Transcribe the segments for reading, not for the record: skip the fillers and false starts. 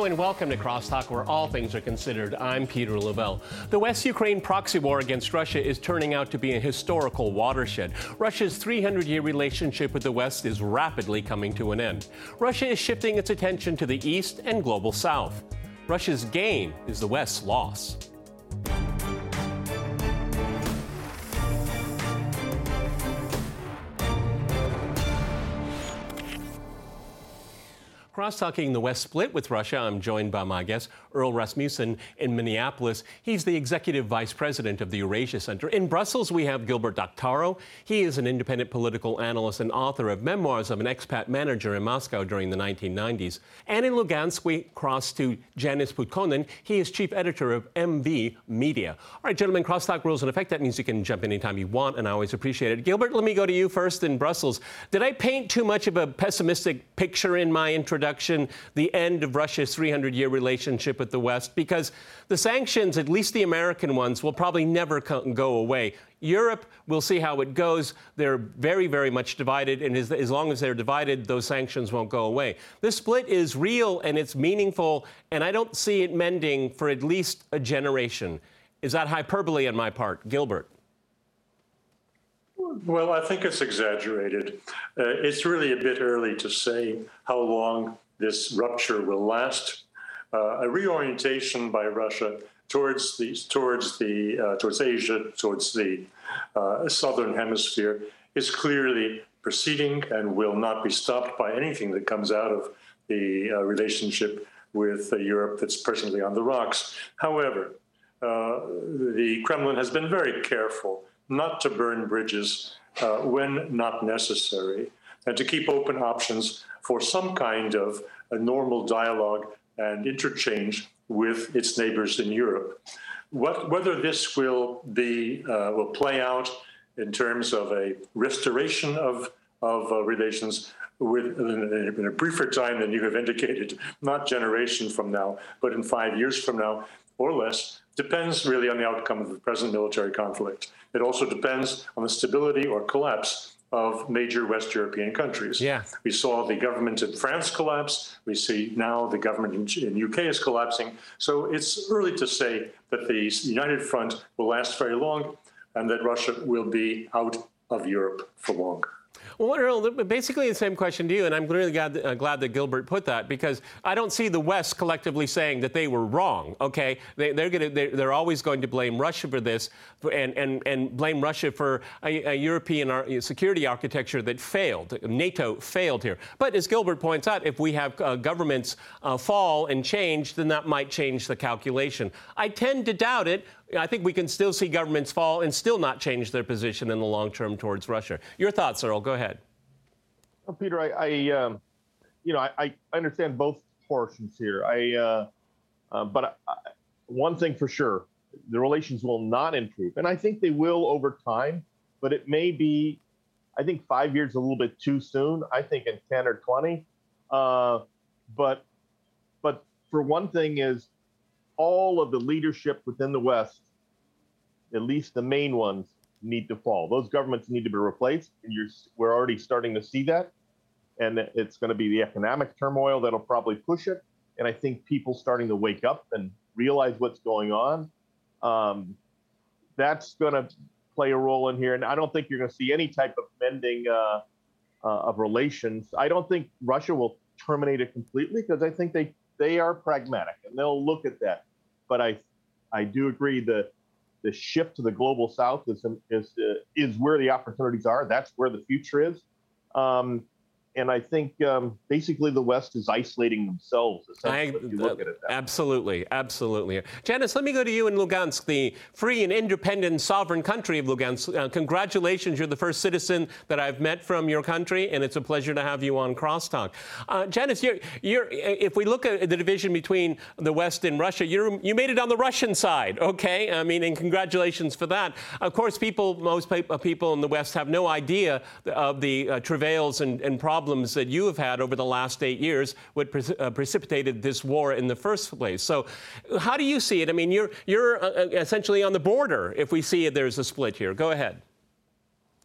Hello and welcome to Crosstalk, where all things are considered. I'm Peter Lavelle. The West Ukraine proxy war against Russia is turning out to be a historical watershed. Russia's 300-year relationship with the West is rapidly coming to an end. Russia is shifting its attention to the East and global South. Russia's gain is the West's loss. Cross-talking the West split with Russia, I'm joined by my guest, Earl Rasmussen in Minneapolis. He's the executive vice president of the Eurasia Center. In Brussels, we have Gilbert Doctorow. He is an independent political analyst and author of memoirs of an expat manager in Moscow during the 1990s. And in Lugansk, we cross to Janis Putkonen. He is chief editor of MV Media. All right, gentlemen, crosstalk rules in effect. That means you can jump in anytime you want, and I always appreciate it. Gilbert, let me go to you first in Brussels. Did I paint too much of a pessimistic picture in my introduction? The end of Russia's 300-year relationship with the West, because the sanctions, at least the American ones, will probably never go away. Europe, we'll see how it goes. They're very, very much divided, and as long as they're divided, those sanctions won't go away. This split is real and it's meaningful, and I don't see it mending for at least a generation. Is that hyperbole on my part? Gilbert? Well, I think it's exaggerated. It's really a bit early to say how long this rupture will last. A reorientation by Russia towards Asia, towards the southern hemisphere, is clearly proceeding and will not be stopped by anything that comes out of the relationship with Europe that's presently on the rocks. However, the Kremlin has been very careful not to burn bridges when not necessary, and to keep open options for some kind of a normal dialogue and interchange with its neighbors in Europe. Whether this will play out in terms of a restoration of relations in a briefer time than you have indicated, not generations from now, but in 5 years from now or less, depends really on the outcome of the present military conflict. It also depends on the stability or collapse of major West European countries. Yeah. We saw the government in France collapse. We see now the government in UK is collapsing. So it's early to say that the United Front will last very long and that Russia will be out of Europe for long. Well, Earl, basically the same question to you, and I'm really glad that Gilbert put that, because I don't see the West collectively saying that they were wrong. Okay, they're always going to blame Russia for this, and blame Russia for a European security architecture that failed. NATO failed here. But as Gilbert points out, if we have governments fall and change, then that might change the calculation. I tend to doubt it. I think we can still see governments fall and still not change their position in the long term towards Russia. Your thoughts, Earl? Go ahead. Well, Peter, I understand both portions here. But one thing for sure, the relations will not improve, and I think they will over time. But it may be, I think 5 years is a little bit too soon. I think in 10 or 20. But for one thing is, all of the leadership within the West, at least the main ones, need to fall. Those governments need to be replaced, and we're already starting to see that. And it's going to be the economic turmoil that'll probably push it. And I think people starting to wake up and realize what's going on, that's going to play a role in here. And I don't think you're going to see any type of mending of relations. I don't think Russia will terminate it completely, because I think they are pragmatic and they'll look at that. But I do agree that the shift to the global South is where the opportunities are. That's where the future is. And I think basically the West is isolating themselves, essentially, if you look at it that way. Absolutely, absolutely. Janice, let me go to you in Lugansk, the free and independent sovereign country of Lugansk. Congratulations, you're the first citizen that I've met from your country, and it's a pleasure to have you on Crosstalk. Janice, if we look at the division between the West and Russia, you made it on the Russian side, okay? I mean, and congratulations for that. Of course, most people in the West have no idea of the travails and problems that you have had over the last 8 years, what precipitated this war in the first place. So how do you see it? I mean, you're essentially on the border if we see there's a split here. Go ahead.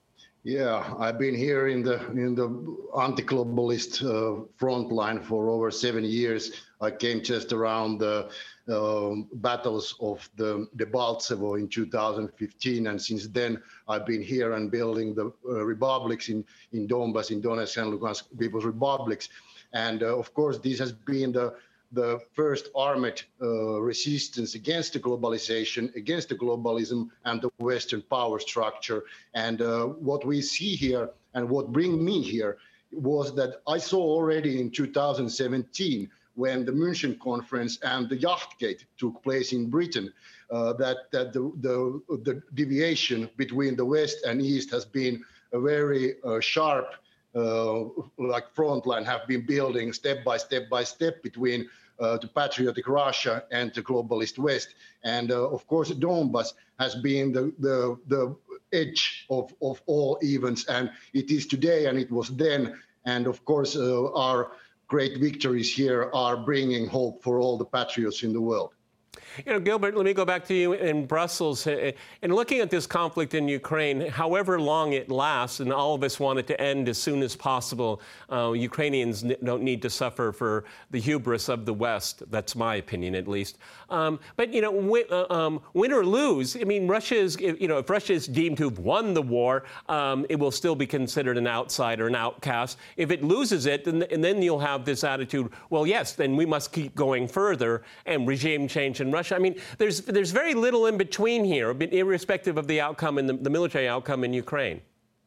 Yeah, I've been here in the anti-globalist front line for over 7 years. I came just around the battles of the Debaltsevo in 2015, and since then I've been here and building the republics in Donbas, in Donetsk and Lugansk People's Republics, and of course this has been the first armed resistance against the globalization, against the globalism and the Western power structure. And what we see here and what bring me here was that I saw already in 2017 when the München conference and the Yachtgate took place in Britain, that the deviation between the West and East has been a very sharp like front line, have been building step by step between the patriotic Russia and the globalist West. And of course, Donbas has been the edge of all events, and it is today and it was then. And of course, our great victories here are bringing hope for all the patriots in the world. You know, Gilbert, let me go back to you in Brussels. In looking at this conflict in Ukraine, however long it lasts, and all of us want it to end as soon as possible, Ukrainians don't need to suffer for the hubris of the West. That's my opinion, at least. But, you know, win or lose, I mean, Russia is, you know, if Russia is deemed to have won the war, it will still be considered an outsider, an outcast. If it loses it, then you'll have this attitude, well, yes, then we must keep going further and regime change in Russia. I mean, there's very little in between here, irrespective of the outcome and the military outcome in Ukraine.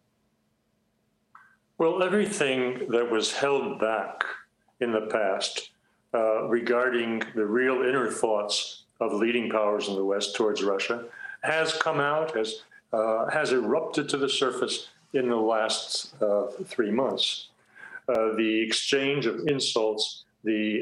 Well, everything that was held back in the past regarding the real inner thoughts of leading powers in the West towards Russia has come out, has erupted to the surface in the last 3 months. The exchange of insults, the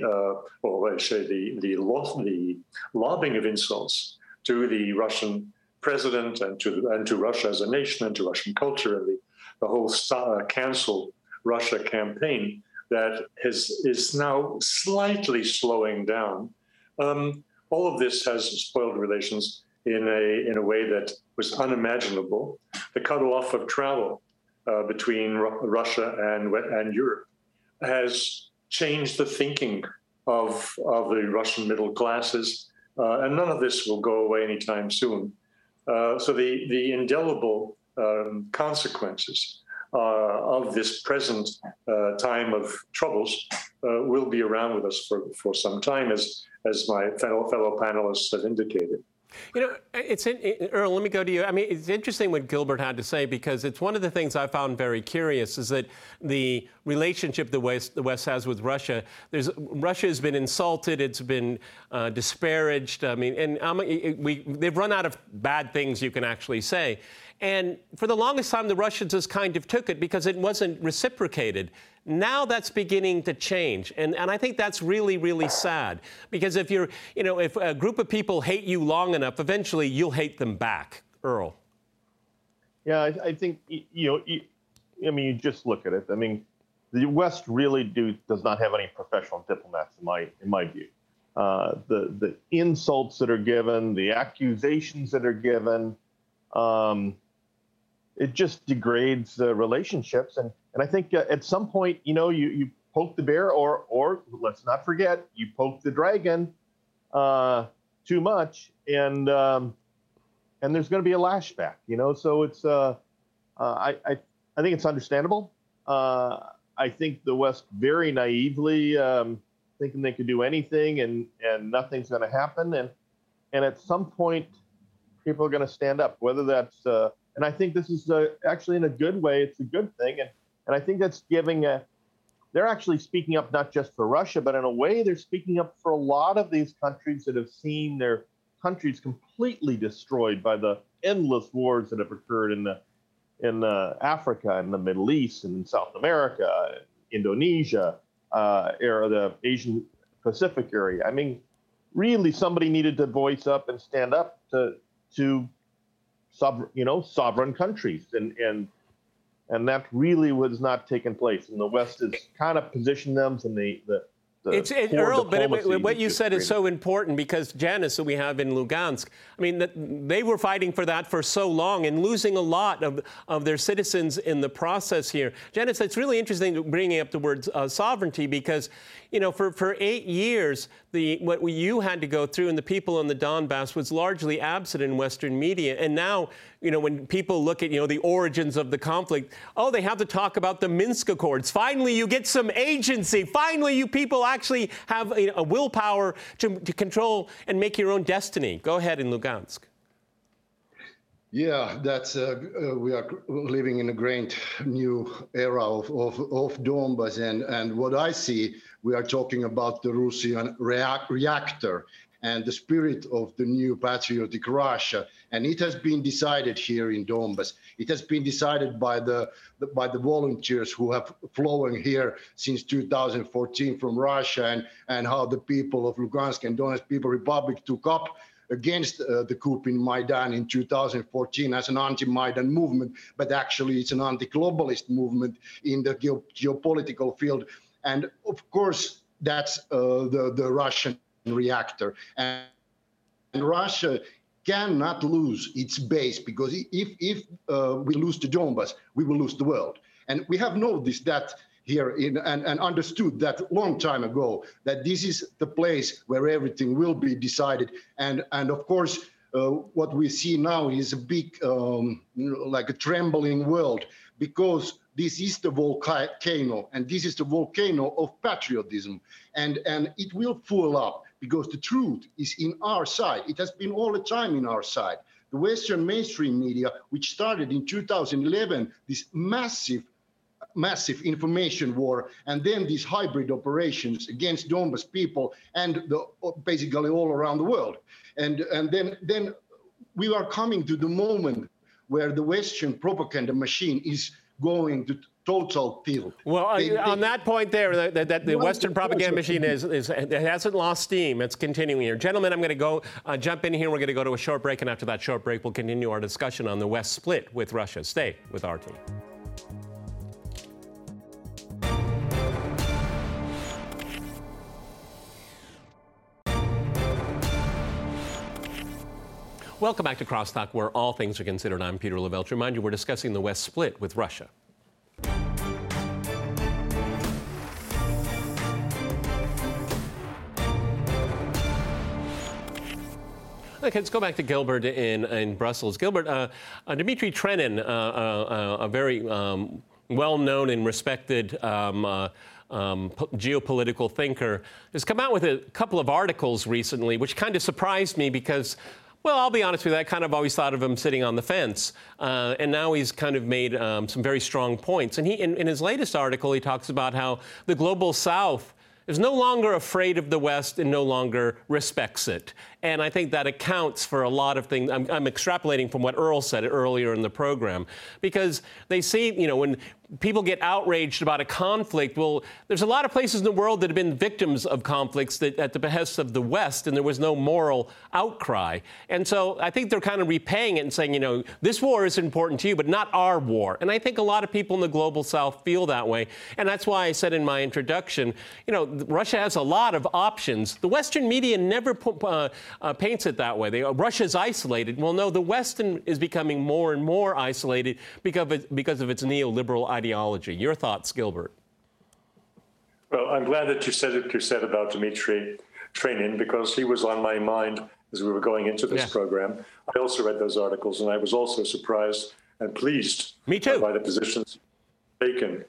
lobbing of insults to the Russian president and to Russia as a nation and to Russian culture, and the whole cancel Russia campaign that is now slightly slowing down. All of this has spoiled relations in a way that was unimaginable. The cut-off of travel between Russia and Europe has changed the thinking of the Russian middle classes, and none of this will go away anytime soon. So the indelible consequences of this present time of troubles will be around with us for some time, as my fellow panelists have indicated. You know, Earl, let me go to you. I mean, it's interesting what Gilbert had to say, because it's one of the things I found very curious is that the relationship the West has with Russia, Russia has been insulted, it's been disparaged. I mean, and they've run out of bad things you can actually say. And for the longest time, the Russians just kind of took it because it wasn't reciprocated. Now that's beginning to change. And I think that's really, really sad. Because if if a group of people hate you long enough, eventually you'll hate them back. Earl. Yeah, I think, you just look at it. I mean, the West really does not have any professional diplomats in my view. The insults that are given, the accusations that are given, it just degrades the relationships. And I think at some point, you poke the bear, or let's not forget, you poke the dragon too much, and there's going to be a lashback. So it's I think it's understandable. I think the West very naively thinking they could do anything and nothing's going to happen, and at some point people are going to stand up, whether that's and I think this is actually in a good way. It's a good thing, and I think that's giving they're actually speaking up not just for Russia, but in a way they're speaking up for a lot of these countries that have seen their countries completely destroyed by the endless wars that have occurred in Africa, in the Middle East, in South America, Indonesia, or the Asian Pacific area. I mean, really, somebody needed to voice up and stand up to sovereign countries, and that really was not taking place. And the West has kind of positioned them in the Earl, but what you said is agreement. so important because Janice, that we have in Lugansk, I mean, they were fighting for that for so long and losing a lot of their citizens in the process here. Janice, it's really interesting bringing up the word sovereignty because, you know, for 8 years, what you had to go through and the people in the Donbass was largely absent in Western media. And now, you know, when people look at, you know, the origins of the conflict, oh, they have to talk about the Minsk Accords. Finally, you get some agency. Finally, you people actually have a willpower to control and make your own destiny. Go ahead in Lugansk. Yeah, that's we are living in a great new era of Donbas, and what I see, we are talking about the Russian reactor and the spirit of the new patriotic Russia, and it has been decided here in Donbas. It has been decided by the volunteers who have flown here since 2014 from Russia, and how the people of Lugansk and Donetsk People Republic took up against the coup in Maidan in 2014 as an anti-Maidan movement, but actually it's an anti-globalist movement in the geopolitical field. And of course, that's the Russian reactor. And Russia cannot lose its base, because if we lose to Donbas, we will lose the world. And we have noticed that here and understood that long time ago, that this is the place where everything will be decided. And of course, what we see now is a big, like a trembling world, because this is the volcano, and this is the volcano of patriotism. And it will fuel up, because the truth is in our side. It has been all the time in our side. The Western mainstream media, which started in 2011, this massive information war, and then these hybrid operations against Donbas people and basically all around the world. And then we are coming to the moment where the Western propaganda machine is going to total tilt. Well, on that point there, that the Western propaganda machine it hasn't lost steam. It's continuing here. Gentlemen, I'm going to go jump in here. We're going to go to a short break, and after that short break, we'll continue our discussion on the West split with Russia. Stay with RT. Welcome back to Crosstalk, where all things are considered. I'm Peter Levelch. Remind you, we're discussing the West split with Russia. Okay, let's go back to Gilbert in Brussels. Gilbert, Dmitry Trenin, a very well-known and respected geopolitical thinker, has come out with a couple of articles recently, which kind of surprised me because, well, I'll be honest with you, I kind of always thought of him sitting on the fence. And now he's kind of made some very strong points. And in his latest article, he talks about how the global South is no longer afraid of the West and no longer respects it. And I think that accounts for a lot of things. I'm extrapolating from what Earl said earlier in the program, because they see, you know, when people get outraged about a conflict, well, there's a lot of places in the world that have been victims of conflicts that at the behest of the West, and there was no moral outcry. And so I think they're kind of repaying it and saying, you know, this war is important to you, but not our war. And I think a lot of people in the global South feel that way. And that's why I said in my introduction, you know, Russia has a lot of options. The Western media never paints it that way. Russia's isolated. Well, no, the West is becoming more and more isolated because of its neoliberal ideology. Your thoughts, Gilbert? Well, I'm glad that you said what you said about Dmitry Trenin, because he was on my mind as we were going into this program. I also read those articles, and I was also surprised and pleased Me too. By the positions taken.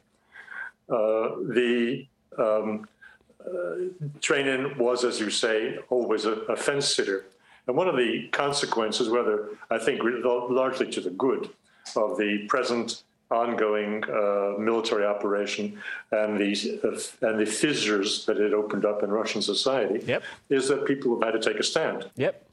Trenin was, as you say, always a fence sitter. And one of the consequences, whether I think largely to the good of the present ongoing military operation and the fissures that it opened up in Russian society, is that people have had to take a stand.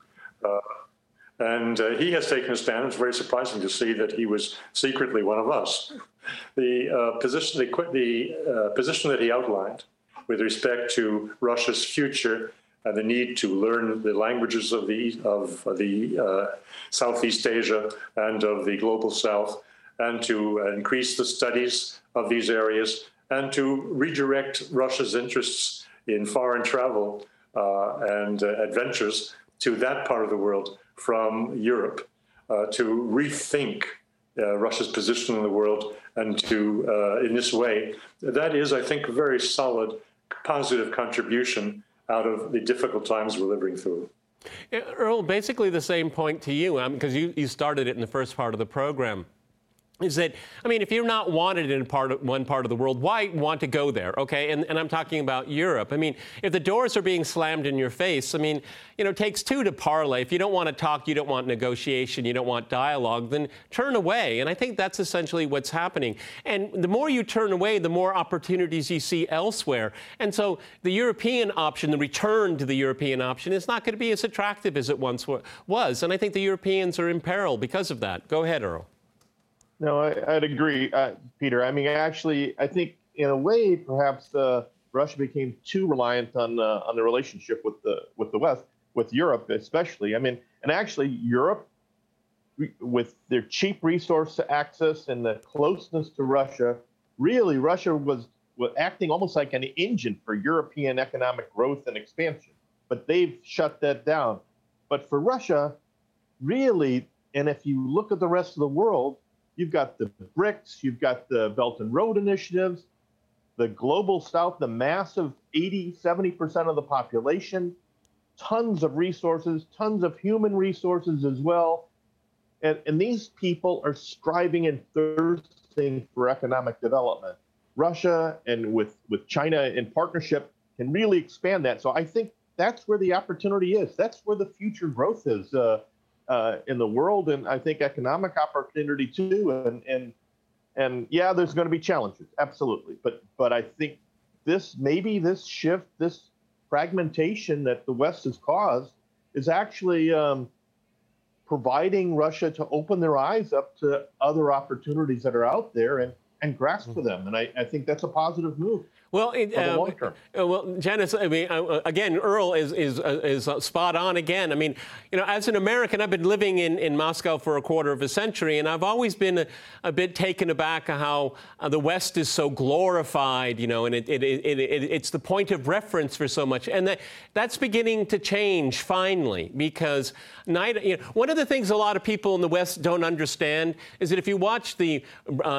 And he has taken a stand. It's very surprising to see that he was secretly one of us. The position that he outlined with respect to Russia's future and the need to learn the languages of the Southeast Asia and of the global South, and to increase the studies of these areas, and to redirect Russia's interests in foreign travel and adventures to that part of the world from Europe to rethink Russia's position in the world and to, in this way, that is, I think, a very solid, positive contribution out of the difficult times we're living through. Earl, basically the same point to you, because you started it in the first part of the program. Is that, I mean, if you're not wanted in one part of the world, why want to go there, okay? And I'm talking about Europe. I mean, if the doors are being slammed in your face, I mean, you know, it takes two to parlay. If you don't want to talk, you don't want negotiation, you don't want dialogue, then turn away. And I think that's essentially what's happening. And the more you turn away, the more opportunities you see elsewhere. And so the European option, the return to the European option, is not going to be as attractive as it once was. And I think the Europeans are in peril because of that. Go ahead, Earl. No, I'd agree, Peter. I mean, actually, I think in a way, perhaps Russia became too reliant on the relationship with the West, with Europe especially. I mean, and actually, Europe, with their cheap resource access and the closeness to Russia, really, Russia was acting almost like an engine for European economic growth and expansion. But they've shut that down. But for Russia, really, and if you look at the rest of the world, you've got the BRICS, you've got the Belt and Road initiatives, the global south, the massive 70% of the population, tons of resources, tons of human resources as well. And these people are striving and thirsting for economic development. Russia and with China in partnership can really expand that. So I think that's where the opportunity is. That's where the future growth is. In the world, and I think economic opportunity too. And yeah, there's going to be challenges, absolutely. But I think this shift, this fragmentation that the West has caused, is actually providing Russia to open their eyes up to other opportunities that are out there and grasp for them. And I think that's a positive move. Well, for the long term. Well, Janice, I mean, again, Earl is spot on again. I mean, you know, as an American, I've been living in Moscow for a quarter of a century, and I've always been a bit taken aback at how the West is so glorified, you know, and it's the point of reference for so much. And that's beginning to change finally, because one of the things a lot of people in the West don't understand is that if you watch the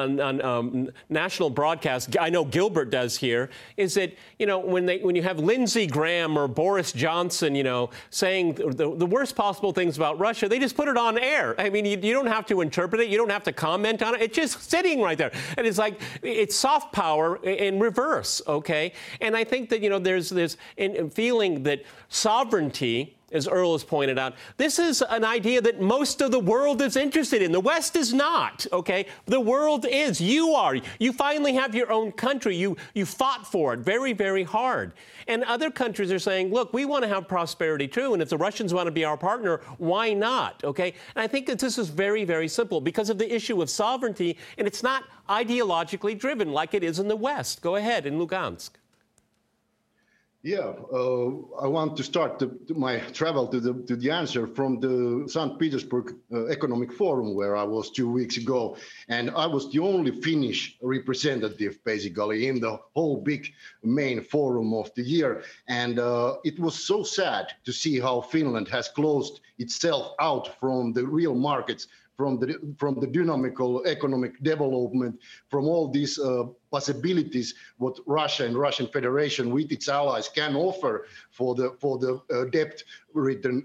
national broadcast, I know Gilbert does here, is that, you know, when you have Lindsey Graham or Boris Johnson, you know, saying the worst possible things about Russia, they just put it on air. I mean, you don't have to interpret it. You don't have to comment on it. It's just sitting right there. And it's like, it's soft power in reverse, okay? And I think that, you know, there's this feeling that sovereignty, as Earl has pointed out, this is an idea that most of the world is interested in. The West is not, okay? The world is. You are. You finally have your own country. You fought for it very, very hard. And other countries are saying, look, we want to have prosperity too, and if the Russians want to be our partner, why not, okay? And I think that this is very, very simple because of the issue of sovereignty, and it's not ideologically driven like it is in the West. Go ahead, in Lugansk. Yeah, I want to start my travel to the answer from the St. Petersburg Economic Forum, where I was 2 weeks ago. And I was the only Finnish representative, basically, in the whole big main forum of the year. And it was so sad to see how Finland has closed itself out from the real markets, from the dynamical economic development, from all these possibilities what Russia and Russian Federation with its allies can offer for the debt-ridden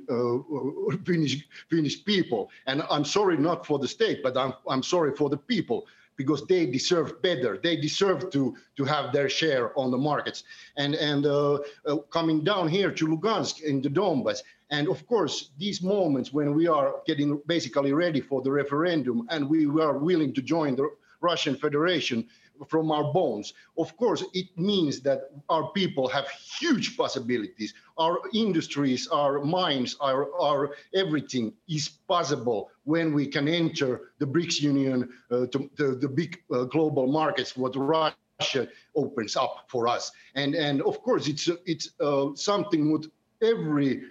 Finnish people. And I'm sorry not for the state, but I'm sorry for the people, because they deserve better. They deserve to have their share on the markets. And coming down here to Lugansk in the Donbass, and of course, these moments when we are getting basically ready for the referendum and we are willing to join the Russian Federation from our bones, of course, it means that our people have huge possibilities. Our industries, our mines, our everything is possible when we can enter the BRICS Union, to the big global markets, what Russia opens up for us. And of course, it's something what every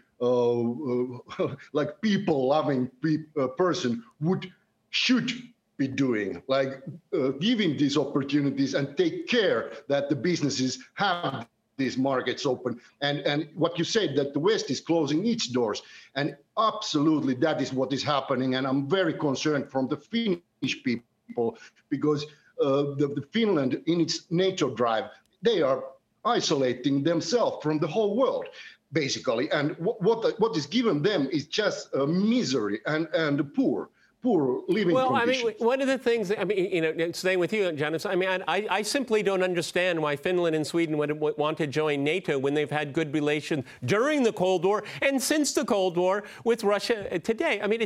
like people-loving person should be doing, like giving these opportunities and take care that the businesses have these markets open. And what you said, that the West is closing its doors. And absolutely, that is what is happening. And I'm very concerned from the Finnish people, because the Finland, in its NATO drive, they are isolating themselves from the whole world, basically. And what is given them is just misery and poor living conditions. I mean, one of the things, staying with you, Janis, I simply don't understand why Finland and Sweden would want to join NATO when they've had good relations during the Cold War and since the Cold War with Russia today. I mean,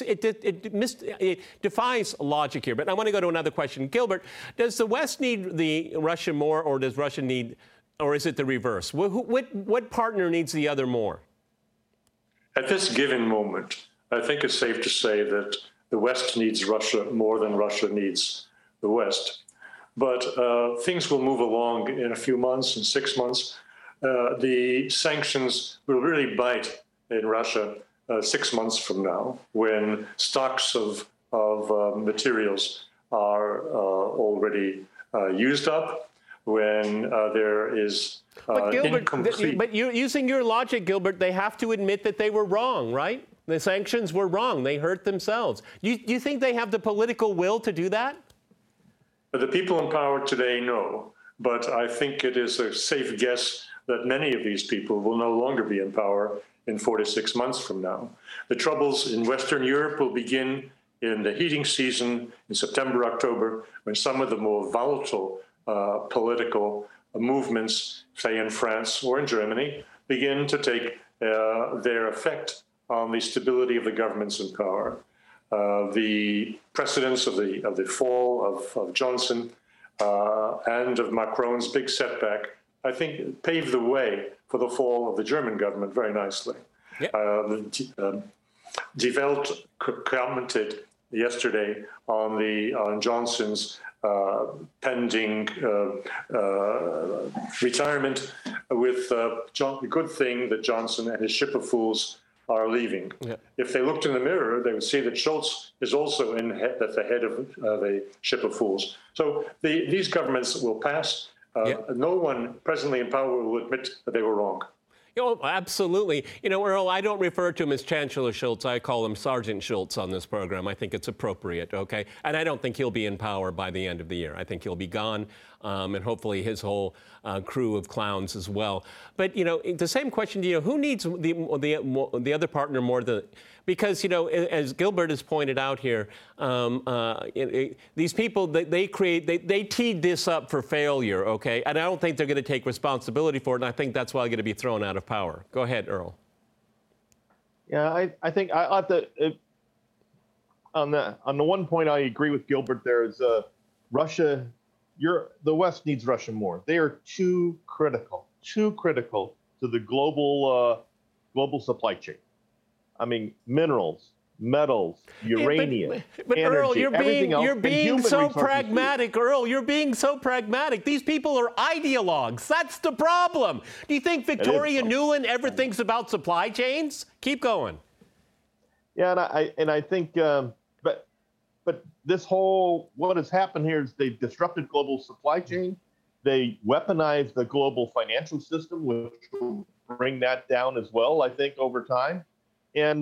it defies logic here. But I want to go to another question. Gilbert, does the West need Russia more, or does Russia need, or is it the reverse? What partner needs the other more? At this given moment, I think it's safe to say that the West needs Russia more than Russia needs the West. But things will move along in a few months, in 6 months. The sanctions will really bite in Russia 6 months from now, when stocks of materials are already used up, when there is but Gilbert, incomplete... But using your logic, Gilbert, they have to admit that they were wrong, right? The sanctions were wrong. They hurt themselves. Do you think they have the political will to do that? The people in power today know, but I think it is a safe guess that many of these people will no longer be in power in 4 to 6 months from now. The troubles in Western Europe will begin in the heating season in September, October, when some of the more volatile political movements, say in France or in Germany, begin to take their effect on the stability of the governments in power. The precedents of the fall of Johnson and of Macron's big setback, I think, paved the way for the fall of the German government very nicely. Yep. Die Welt commented yesterday on Johnson's pending retirement with the good thing that Johnson and his ship of fools are leaving. Yeah. If they looked in the mirror, they would see that Scholz is also at the head of a ship of fools. So these governments will pass. No one presently in power will admit that they were wrong. Absolutely. Earl, I don't refer to him as Chancellor Scholz. I call him Sergeant Scholz on this program. I think it's appropriate, okay? And I don't think he'll be in power by the end of the year. I think he'll be gone, and hopefully his whole crew of clowns as well. But, the same question, who needs the other partner more than... Because, as Gilbert has pointed out here, these people, they teed this up for failure, okay? And I don't think they're going to take responsibility for it, and I think that's why they're going to be thrown out of power. Go ahead, Earl. Yeah, I think I have to... on the one point, I agree with Gilbert. There's Russia... the West needs Russia more. They are too critical to the global supply chain. I mean, minerals, metals, uranium, but energy, Earl, you're being so pragmatic. Too. Earl, you're being so pragmatic. These people are ideologues. That's the problem. Do you think Victoria Nuland ever thinks about supply chains? Keep going. Yeah, and I think, but this whole, what has happened here is they've disrupted global supply chain. They weaponized the global financial system, which will bring that down as well, I think, over time. And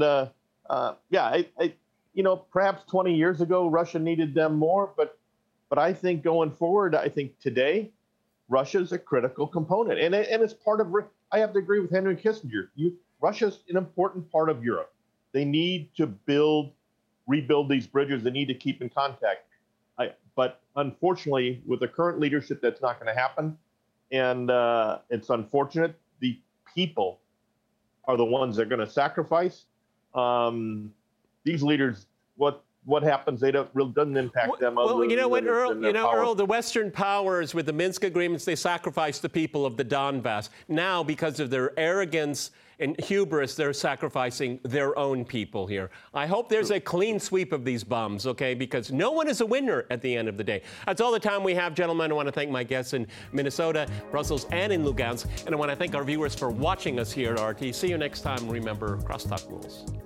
perhaps 20 years ago, Russia needed them more. But I think going forward, I think today, Russia is a critical component. And it's part of, I have to agree with Henry Kissinger. Russia's an important part of Europe. They need to rebuild these bridges. They need to keep in contact. But unfortunately, with the current leadership, that's not going to happen. And it's unfortunate. The people are the ones that are going to sacrifice. These leaders, what happens, doesn't impact them. Well, you know what, Earl? Earl, the Western powers with the Minsk agreements, they sacrificed the people of the Donbass. Now, because of their arrogance and hubris, they're sacrificing their own people here. I hope there's a clean sweep of these bums, okay? Because no one is a winner at the end of the day. That's all the time we have, gentlemen. I want to thank my guests in Minnesota, Brussels, and in Lugansk. And I want to thank our viewers for watching us here at RT. See you next time. Remember, crosstalk rules.